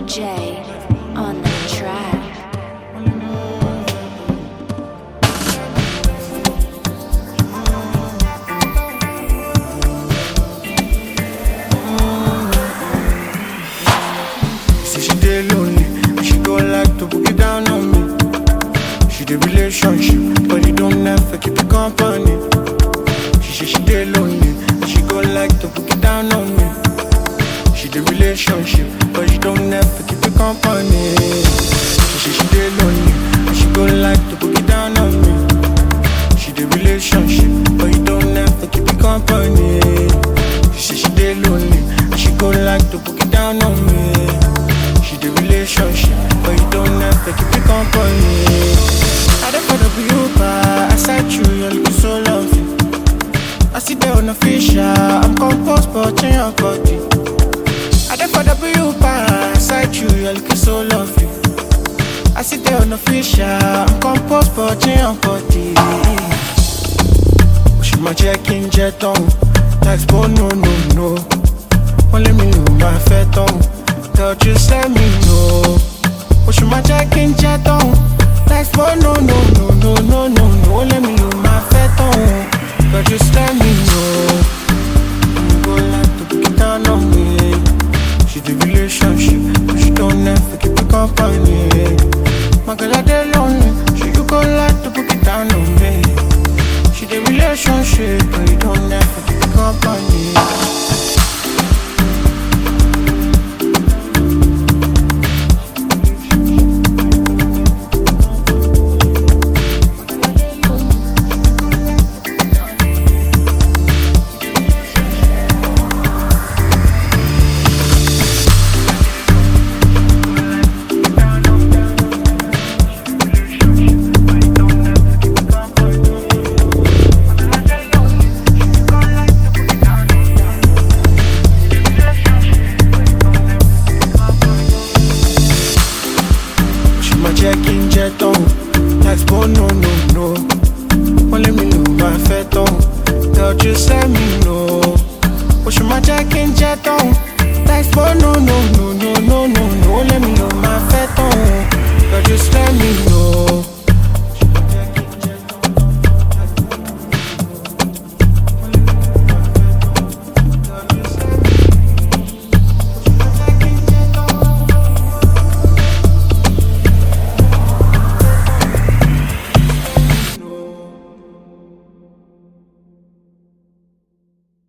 J on the track. Say she dey lonely, and she go like to book it down on me. She dey relationship, but you don't ever keep it company. She say she dey lonely, and she go like to book it down on me. She dey relationship, but you don't ever keep it company. She say she dey lonely, and she go like to book it down on me. She dey relationship, but you don't ever keep it company. She say she dey lonely, and she go like to book it down on me. She dey relationship, but you don't ever keep it company. I dey for you, but aside you're looking so lovely. I see there on official, I'm composed, but in your body. I dey for you, but aside you're looking so lovely. I see there on official, I'm composed, but in your body. She my check-in jet on, like no, no, no. Only me know my fat on, girl just let me know. She my check-in jet on, like no, no, no, no, no, no, no. Let me know my fat on, girl just let me know. You go like to put it down on me. She the relationship, but she don't ever keep it company. My girl I dey lonely, she you go like to put it down on me. She the relationship, but you don't ever keep it company. Checking jet on, like no, no, no. Only me know my fat on, girl just let me know. She my checking jet on, like no, no, no, no, no, no, no. Let me know my fat